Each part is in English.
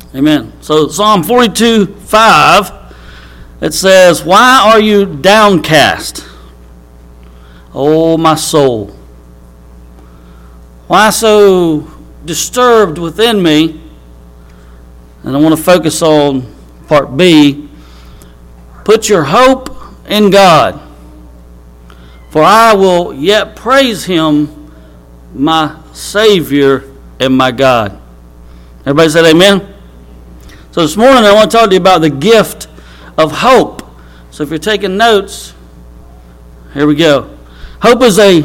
Amen. So Psalm 42:5, it says, "Why are you downcast, O my soul? Why so disturbed within me?" And I want to focus on part B. "Put your hope in God, for I will yet praise him, my Savior and my God." Everybody said amen? So this morning I want to talk to you about the gift of hope. So if you're taking notes, here we go. Hope is it's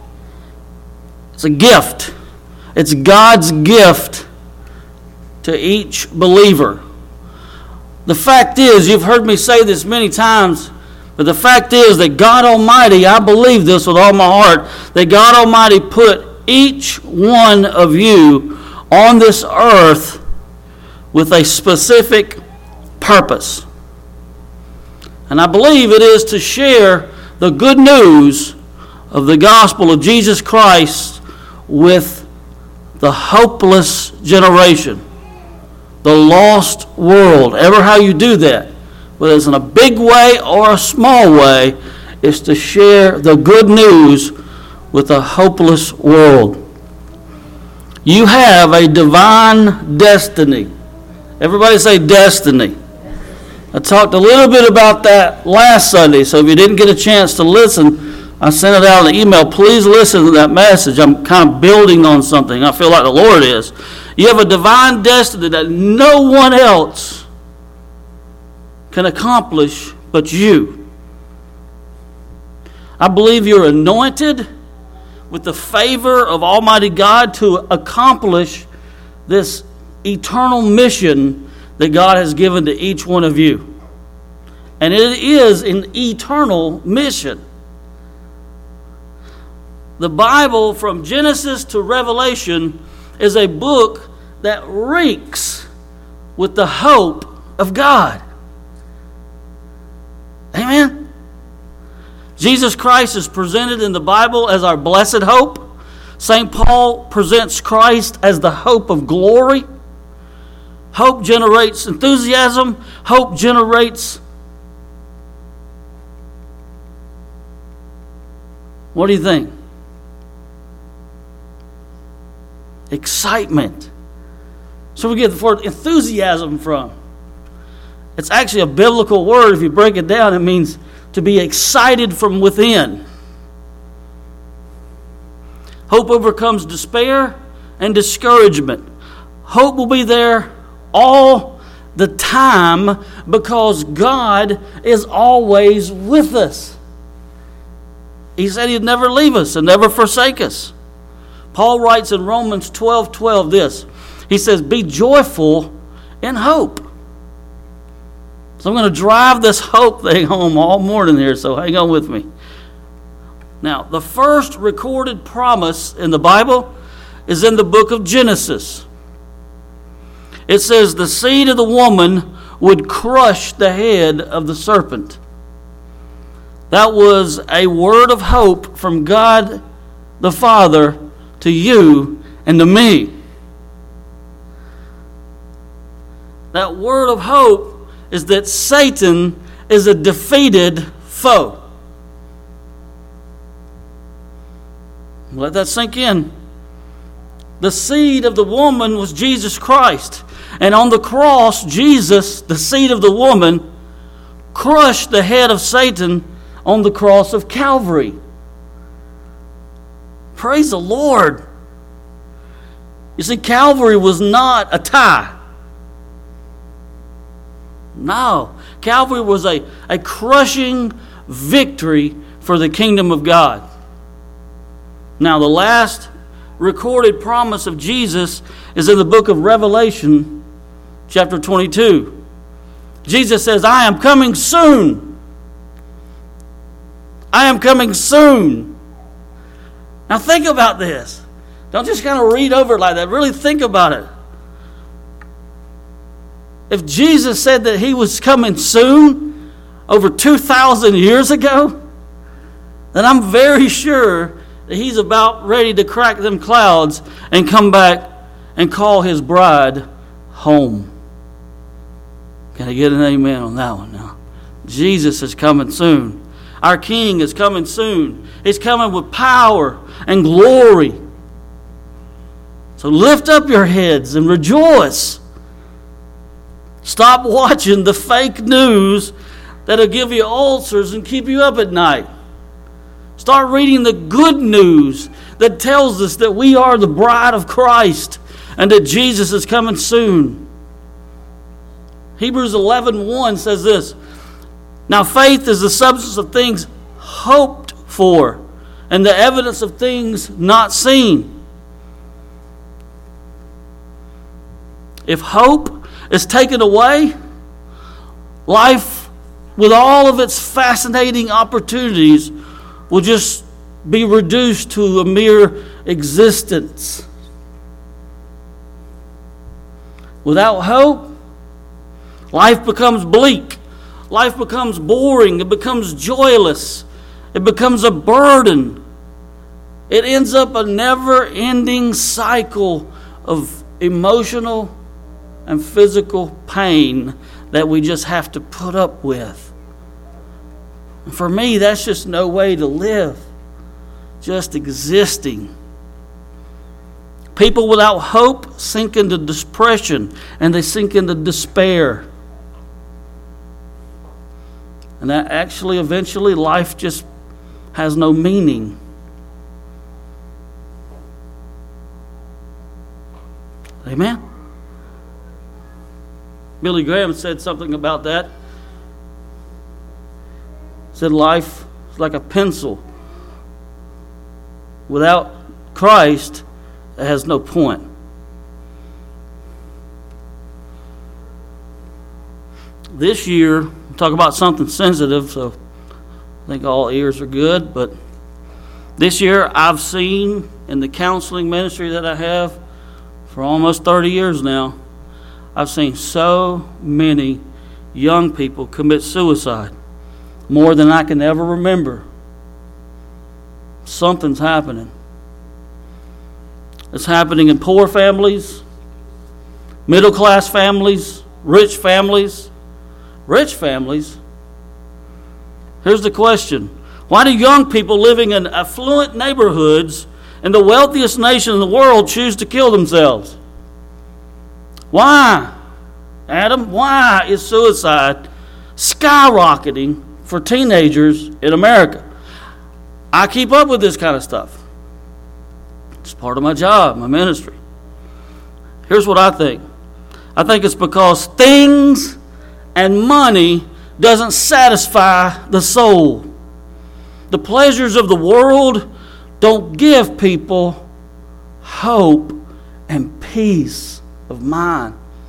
a gift. It's God's gift to each believer. The fact is, you've heard me say this many times, but the fact is that God Almighty, I believe this with all my heart, that God Almighty put each one of you on this earth with a specific purpose. And I believe it is to share the good news of the gospel of Jesus Christ with the hopeless generation, the lost world. Ever how you do that, whether it's in a big way or a small way, is to share the good news with a hopeless world. You have a divine destiny. Everybody say destiny. I talked a little bit about that last Sunday, so if you didn't get a chance to listen, I sent it out in an email. Please listen to that message. I'm kind of building on something. I feel like the Lord is. You have a divine destiny that no one else can accomplish but you. I believe you're anointed with the favor of Almighty God to accomplish this eternal mission that God has given to each one of you. And it is an eternal mission. The Bible, from Genesis to Revelation, is a book that reeks with the hope of God. Amen? Jesus Christ is presented in the Bible as our blessed hope. St. Paul presents Christ as the hope of glory. Hope generates enthusiasm. Hope generates, what do you think? Excitement. So we get the word enthusiasm from. It's actually a biblical word. If you break it down, it means to be excited from within. Hope overcomes despair and discouragement. Hope will be there all the time because God is always with us. He said he'd never leave us and never forsake us. Paul writes in Romans 12:12 this. He says, "Be joyful in hope." So I'm going to drive this hope thing home all morning here, so hang on with me. Now, the first recorded promise in the Bible is in the book of Genesis. It says the seed of the woman would crush the head of the serpent. That was a word of hope from God the Father to you and to me. That word of hope is that Satan is a defeated foe. Let that sink in. The seed of the woman was Jesus Christ. And on the cross, Jesus, the seed of the woman, crushed the head of Satan on the cross of Calvary. Praise the Lord. You see, Calvary was not a tie. No. Calvary was a crushing victory for the kingdom of God. Now, the last recorded promise of Jesus is in the book of Revelation, chapter 22. Jesus says, "I am coming soon. I am coming soon." Now think about this. Don't just kind of read over it like that. Really think about it. If Jesus said that he was coming soon over 2,000 years ago, then I'm very sure that he's about ready to crack them clouds and come back and call his bride home. Can I get an amen on that one now? Jesus is coming soon. Our King is coming soon. He's coming with power and glory. So lift up your heads and rejoice. Stop watching the fake news that'll give you ulcers and keep you up at night. Start reading the good news that tells us that we are the bride of Christ and that Jesus is coming soon. Hebrews 11:1 says this, "Now faith is the substance of things hoped for and the evidence of things not seen." If hope is taken away, life with all of its fascinating opportunities will just be reduced to a mere existence. Without hope, life becomes bleak. Life becomes boring. It becomes joyless. It becomes a burden. It ends up a never-ending cycle of emotional and physical pain that we just have to put up with. And for me, that's just no way to live. Just existing. People without hope sink into depression and they sink into despair. And that actually, eventually, life just has no meaning. Amen? Billy Graham said something about that. He said life is like a pencil. Without Christ, it has no point. This year, we'll talk about something sensitive, so I think all ears are good, but this year I've seen in the counseling ministry that I have for almost 30 years now, I've seen so many young people commit suicide, more than I can ever remember. Something's happening. It's happening in poor families, middle-class families, rich families. Rich families. Here's the question. Why do young people living in affluent neighborhoods in the wealthiest nation in the world choose to kill themselves? Why, Adam? Why is suicide skyrocketing for teenagers in America? I keep up with this kind of stuff. It's part of my job, my ministry. Here's what I think. I think it's because things and money doesn't satisfy the soul. The pleasures of the world don't give people hope and peace of mind.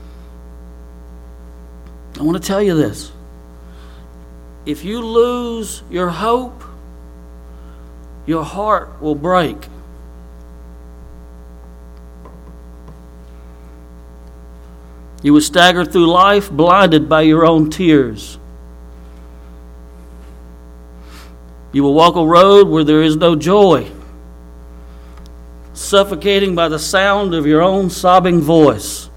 I want to tell you this. If you lose your hope, your heart will break. You will stagger through life blinded by your own tears. You will walk a road where there is no joy, suffocating by the sound of your own sobbing voice.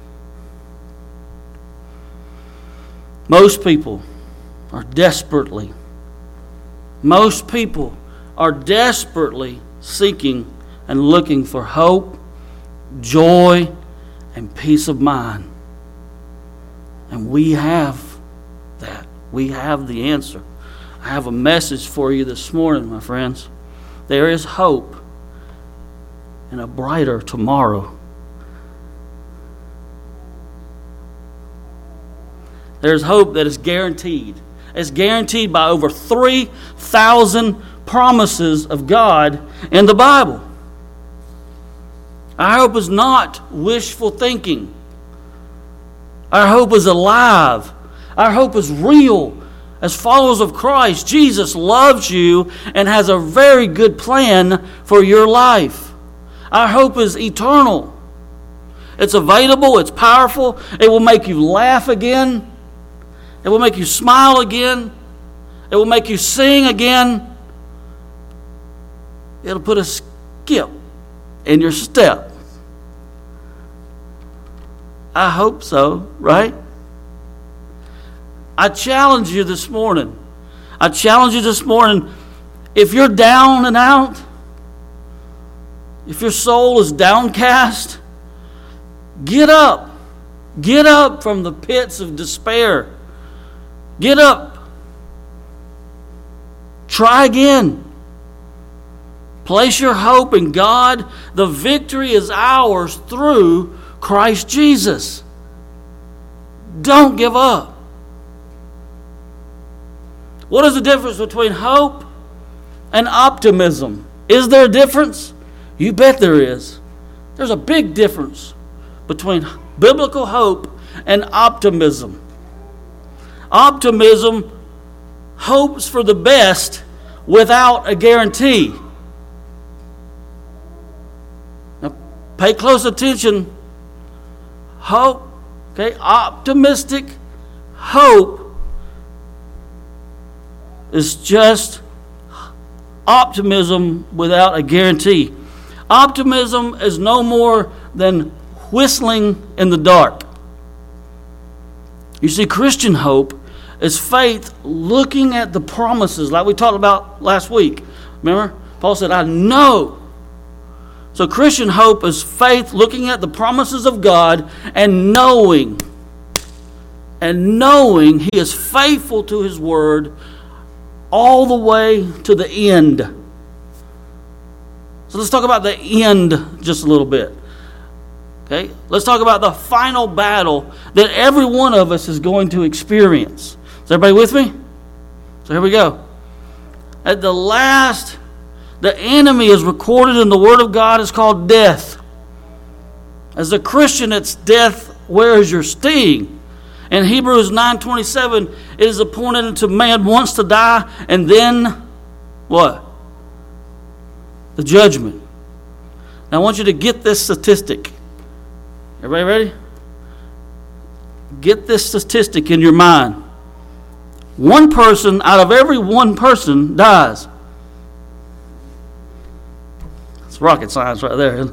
Most people are desperately seeking and looking for hope, joy, and peace of mind. And we have that. We have the answer. I have a message for you this morning, my friends. There is hope and a brighter tomorrow. There's hope that is guaranteed. It's guaranteed by over 3,000 promises of God in the Bible. Our hope is not wishful thinking. Our hope is alive. Our hope is real. As followers of Christ, Jesus loves you and has a very good plan for your life. Our hope is eternal. It's available. It's powerful. It will make you laugh again. It will make you smile again. It will make you sing again. It'll put a skip in your step. I hope so, right? I challenge you this morning. If you're down and out, if your soul is downcast, get up. Get up from the pits of despair. Get up. Try again. Place your hope in God. The victory is ours through Christ Jesus. Don't give up. What is the difference between hope and optimism? Is there a difference? You bet there is. There's a big difference between biblical hope and optimism. Optimism hopes for the best without a guarantee. Now, pay close attention. Hope, optimistic hope is just optimism without a guarantee. Optimism is no more than whistling in the dark. You see, Christian hope is faith looking at the promises like we talked about last week. Remember? Paul said, I know. So Christian hope is faith looking at the promises of God and knowing He is faithful to His word all the way to the end. So let's talk about the end just a little bit. Okay? Let's talk about the final battle that every one of us is going to experience. Is everybody with me? So here we go. At the last, the enemy is recorded in the Word of God is called death. As a Christian, it's death. Where is your sting? In Hebrews 9:27, it is appointed unto man once to die, and then what? The judgment. Now I want you to get this statistic. Everybody ready? Get this statistic in your mind. One person out of every one person dies. It's rocket science right there.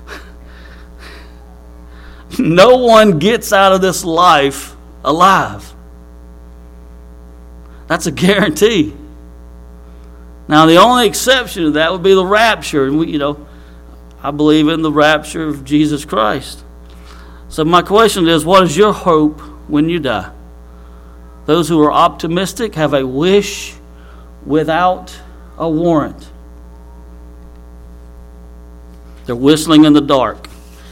No one gets out of this life alive. That's a guarantee. Now, the only exception to that would be the rapture. And I believe in the rapture of Jesus Christ. So my question is, what is your hope when you die? Those who are optimistic have a wish without a warrant. They're whistling in the dark.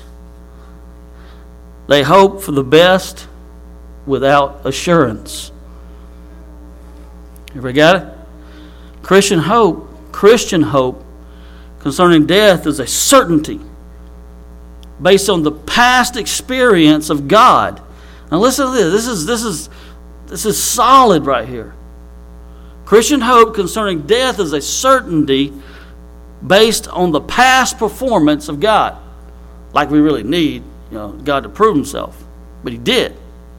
They hope for the best without assurance. Everybody got it? Christian hope concerning death is a certainty based on the past experience of God. Now listen to this. This is solid right here. Christian hope concerning death is a certainty based on the past performance of God. Like we really need, God to prove Himself. But He did.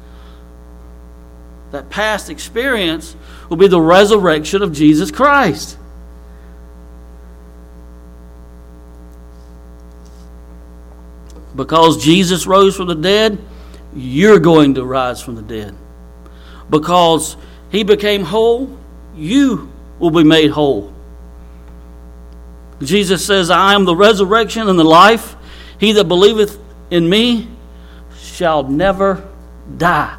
That past experience will be the resurrection of Jesus Christ. Because Jesus rose from the dead, you're going to rise from the dead. Because He became whole, you will be made whole. Jesus says, I am the resurrection and the life. He that believeth in me shall never die.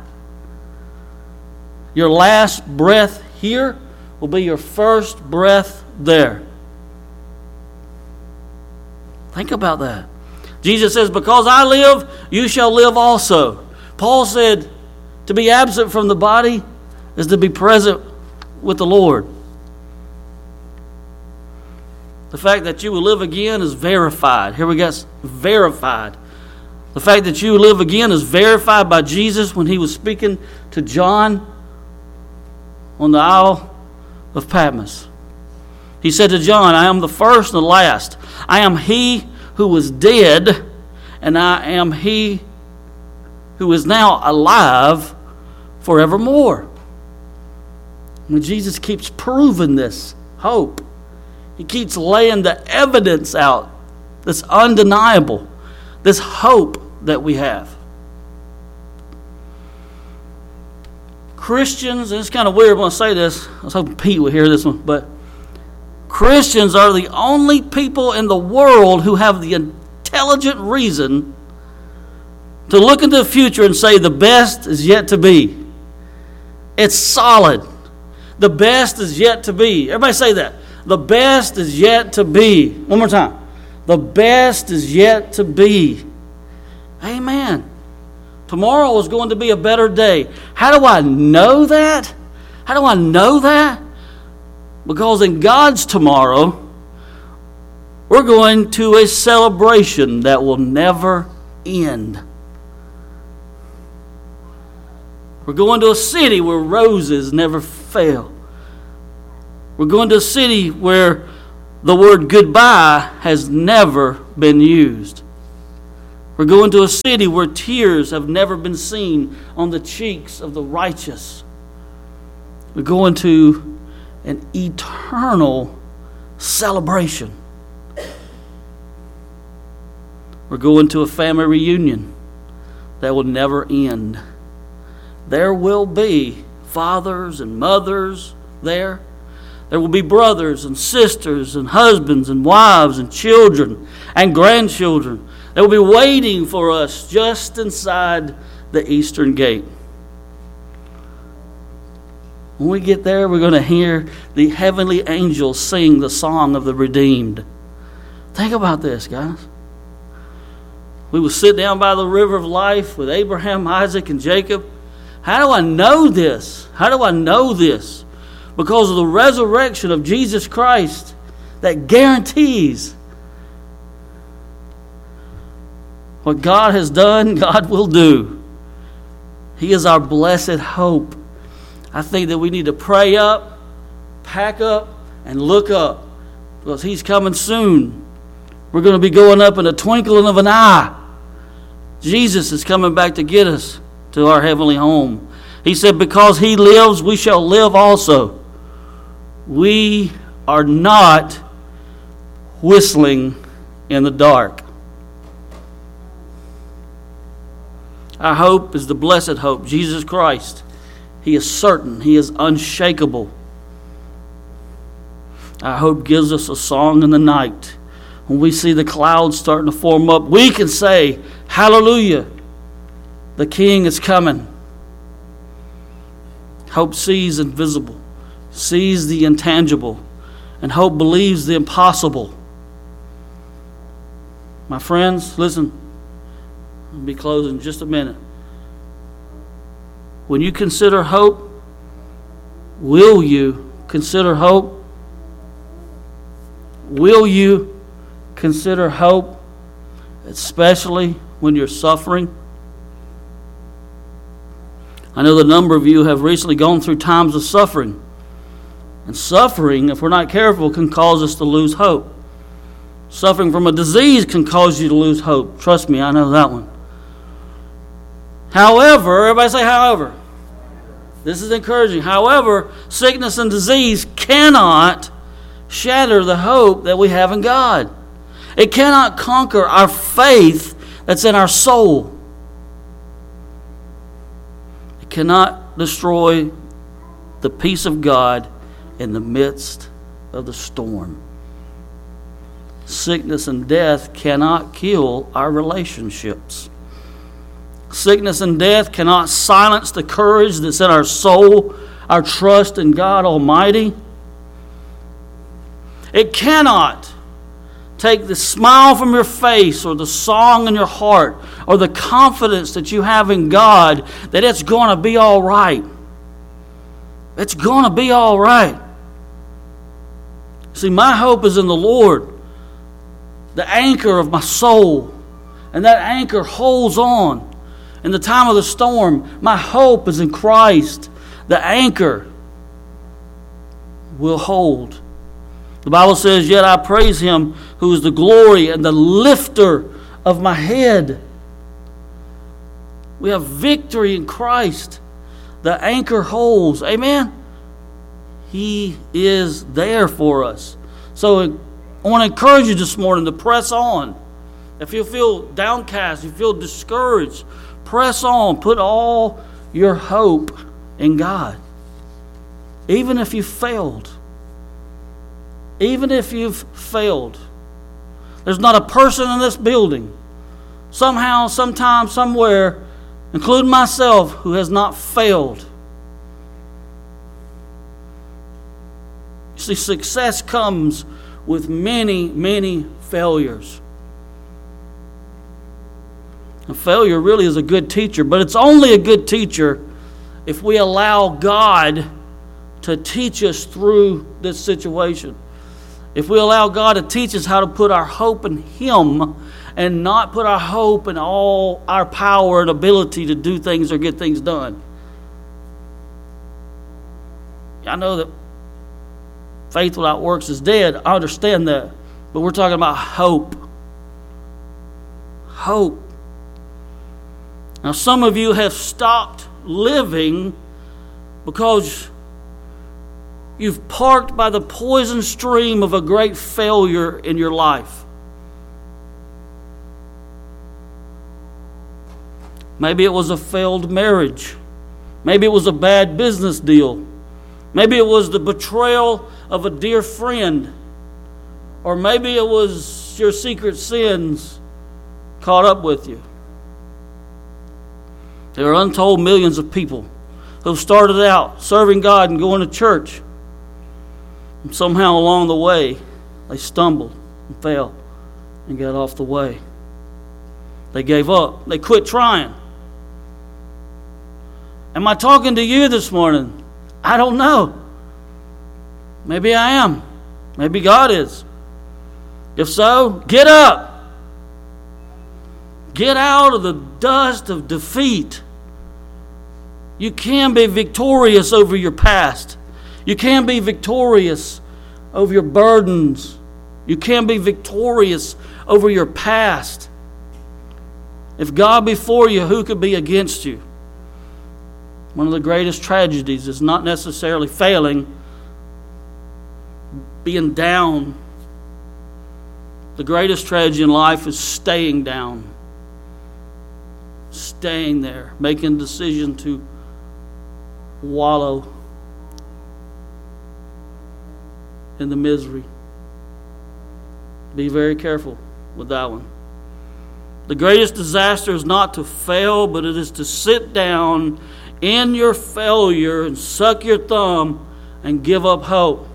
Your last breath here will be your first breath there. Think about that. Jesus says, because I live, you shall live also. Paul said, to be absent from the body is to be present with the Lord. The fact that you will live again is verified. Here we got verified. The fact that you live again is verified by Jesus when He was speaking to John on the Isle of Patmos. He said to John, I am the first and the last. I am He who was dead, and I am He who is now alive forevermore. When Jesus keeps proving this hope, He keeps laying the evidence out that's undeniable, this hope that we have. Christians, and it's kind of weird when I say this. I was hoping Pete would hear this one, but Christians are the only people in the world who have the intelligent reason to look into the future and say the best is yet to be. It's solid. The best is yet to be. Everybody say that. The best is yet to be. One more time. The best is yet to be. Amen. Tomorrow is going to be a better day. How do I know that? How do I know that? Because in God's tomorrow, we're going to a celebration that will never end. We're going to a city where roses never fail. We're going to a city where the word goodbye has never been used. We're going to a city where tears have never been seen on the cheeks of the righteous. We're going to an eternal celebration. We're going to a family reunion that will never end. There will be fathers and mothers there. There will be brothers and sisters and husbands and wives and children and grandchildren. They will be waiting for us just inside the eastern gate. When we get there, we're going to hear the heavenly angels sing the song of the redeemed. Think about this, guys. We will sit down by the river of life with Abraham, Isaac, and Jacob. How do I know this? How do I know this? Because of the resurrection of Jesus Christ that guarantees what God has done, God will do. He is our blessed hope. I think that we need to pray up, pack up, and look up, because He's coming soon. We're going to be going up in a twinkling of an eye. Jesus is coming back to get us to our heavenly home. He said, because He lives, we shall live also. We are not whistling in the dark. Our hope is the blessed hope, Jesus Christ. He is certain. He is unshakable. Our hope gives us a song in the night. When we see the clouds starting to form up, we can say, hallelujah, the King is coming. Hope sees invisible, sees the intangible, and hope believes the impossible. My friends, listen. I'll be closing in just a minute. When you consider hope, will you consider hope? Will you consider hope, especially when you're suffering? I know the number of you have recently gone through times of suffering. And suffering, if we're not careful, can cause us to lose hope. Suffering from a disease can cause you to lose hope. Trust me, I know that one. However, everybody say however. This is encouraging. However, sickness and disease cannot shatter the hope that we have in God. It cannot conquer our faith that's in our soul. It cannot destroy the peace of God in the midst of the storm. Sickness and death cannot kill our relationships. Sickness and death cannot silence the courage that's in our soul, our trust in God Almighty. It cannot take the smile from your face or the song in your heart or the confidence that you have in God that it's going to be all right. It's going to be all right. See, my hope is in the Lord, the anchor of my soul. And that anchor holds on. In the time of the storm, my hope is in Christ. The anchor will hold. The Bible says, yet I praise Him who is the glory and the lifter of my head. We have victory in Christ. The anchor holds. Amen? He is there for us. So I want to encourage you this morning to press on. If you feel downcast, you feel discouraged, press on. Put all your hope in God. Even if you failed. Even if you've failed. There's not a person in this building, somehow, sometime, somewhere, including myself, who has not failed. You see, success comes with many, many failures. And failure really is a good teacher, but it's only a good teacher if we allow God to teach us through this situation. If we allow God to teach us how to put our hope in Him and not put our hope in all our power and ability to do things or get things done. I know that faith without works is dead. I understand that. But we're talking about hope. Hope. Now, some of you have stopped living because you've parked by the poison stream of a great failure in your life. Maybe it was a failed marriage. Maybe it was a bad business deal. Maybe it was the betrayal of a dear friend. Or maybe it was your secret sins caught up with you. There are untold millions of people who started out serving God and going to church. And somehow along the way, they stumbled and fell and got off the way. They gave up. They quit trying. Am I talking to you this morning? I don't know. Maybe I am. Maybe God is. If so, get up. Get out of the dust of defeat. You can be victorious over your past. You can be victorious over your burdens. You can be victorious over your past. If God be for you, who could be against you? One of the greatest tragedies is not necessarily failing, being down. The greatest tragedy in life is staying down. Staying there, making a decision to wallow in the misery. Be very careful with that one. The greatest disaster is not to fail, but it is to sit down in your failure and suck your thumb and give up hope.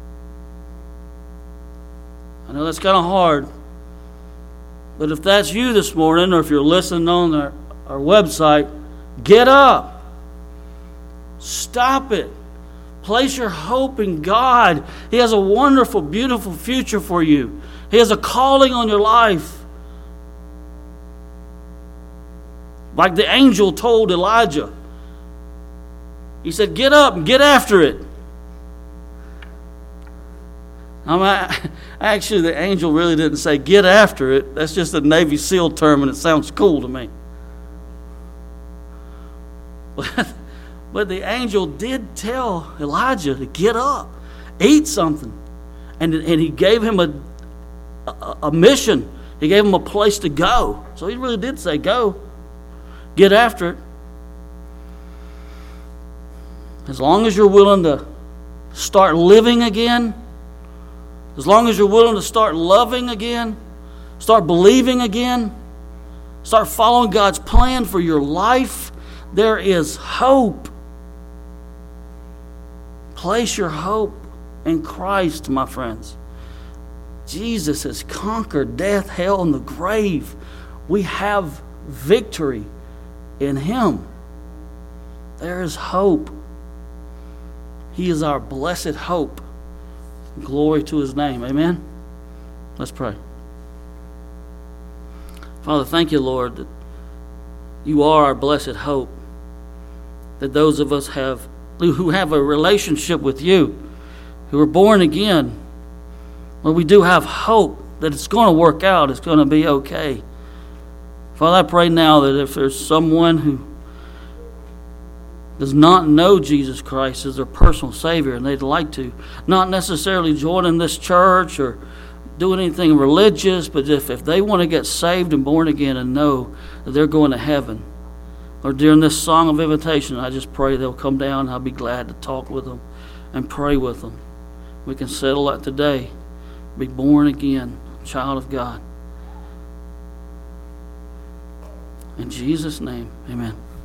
I know that's kind of hard, but if that's you this morning, or if you're listening on our website, get up. Stop it. Place your hope in God. He has a wonderful, beautiful future for you. He has a calling on your life. Like the angel told Elijah. He said, get up and get after it. Actually, the angel really didn't say get after it. That's just a Navy SEAL term, and it sounds cool to me. But the angel did tell Elijah to get up, eat something. And he gave him a mission. He gave him a place to go. So he really did say, go. Get after it. As long as you're willing to start living again, as long as you're willing to start loving again, start believing again, start following God's plan for your life, there is hope. Place your hope in Christ, my friends. Jesus has conquered death, hell, and the grave. We have victory in Him. There is hope. He is our blessed hope. Glory to His name. Amen? Let's pray. Father, thank you, Lord, that You are our blessed hope. That those of us who have a relationship with You, who are born again, well, we do have hope that it's going to work out. It's going to be okay. Father, I pray now that if there's someone who does not know Jesus Christ as their personal Savior and they'd like to, not necessarily join in this church or do anything religious, but if they want to get saved and born again and know that they're going to heaven, or during this song of invitation, I just pray they'll come down. I'll be glad to talk with them and pray with them. We can settle that today. Be born again, child of God. In Jesus' name, amen.